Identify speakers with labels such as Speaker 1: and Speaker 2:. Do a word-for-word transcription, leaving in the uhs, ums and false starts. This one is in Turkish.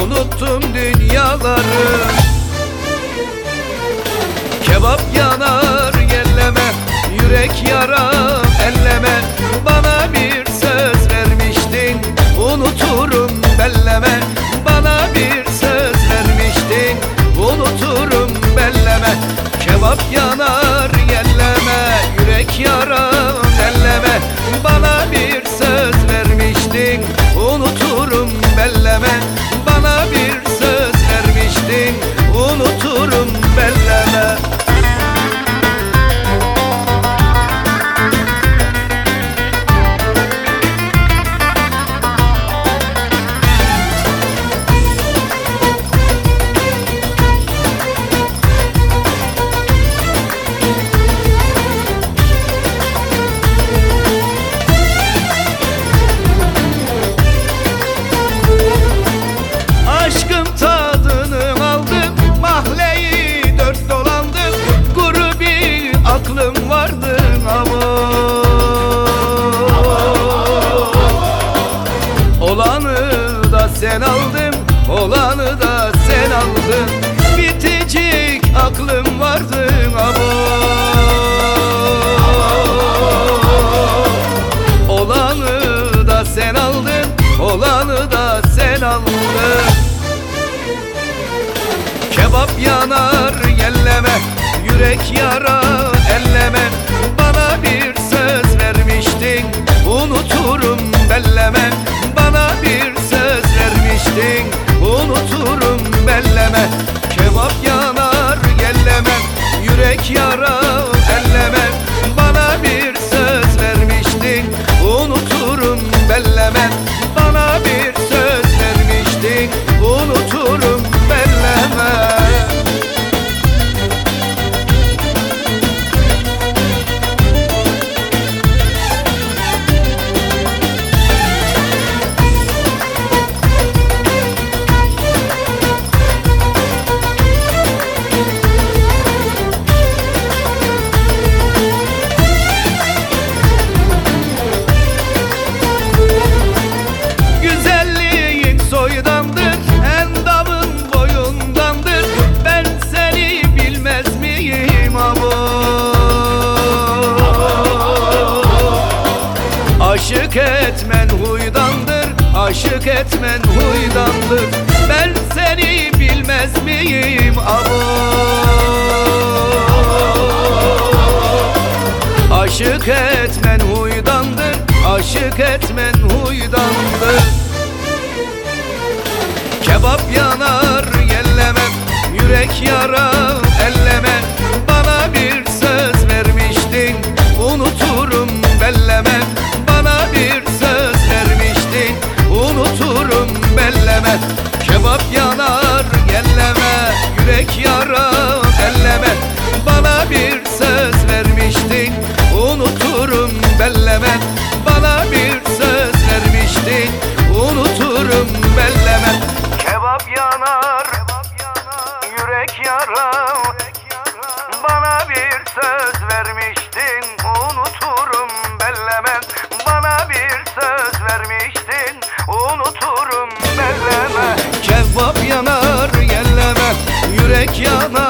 Speaker 1: unuttum dünyaları. Kebap yanar yelleme, yürek yarar elleme. Bana bir söz vermiştin, unuturum belleme. Bana bir söz vermiştin, unuturum belleme. Kebap yanar yelleme, yürek yarar elleme. Bana bir söz vermiştin, unuturum belleme. Bana bir söz vermiştin, unuturum belleme. Aklım vardı ama olanı da sen aldın, olanı da sen aldın. Bitecek aklım vardı ama olanı da sen aldın, olanı da sen aldın. Kebap yanar yelleme, yürek yarar elleme. Bana bir söz vermiştin, unuturum belleme. Bana bir söz vermiştin, unuturum belleme. Kebap yanar yelleme, yürek yarar elleme. Bana bir söz vermiştin, unuturum belleme. Bana bir söz vermiştin, unuturum belleme. Aşık etmen huydandır, aşık etmen huydandır. Ben seni bilmez miyim abo? Aşık etmen huydandır, aşık etmen huydandır. Kebap yanar yelleme, yürek yarar elleme. Bana bir söz vermiştin, unuturum belleme. Bana bir söz vermiştin, unuturum belleme. Kebap yanar yelleme, yürek yarar elleme. Bana bir söz vermiştin, unuturum belleme. Bana bir söz vermiştin, unuturum belleme. Kebap yanar, yürek yarar. Bana bir söz vermiştin, unuturum belleme. Bana bir söz vermiştin, unuturum belleme. Kebap yanar yelleme, yürek yanar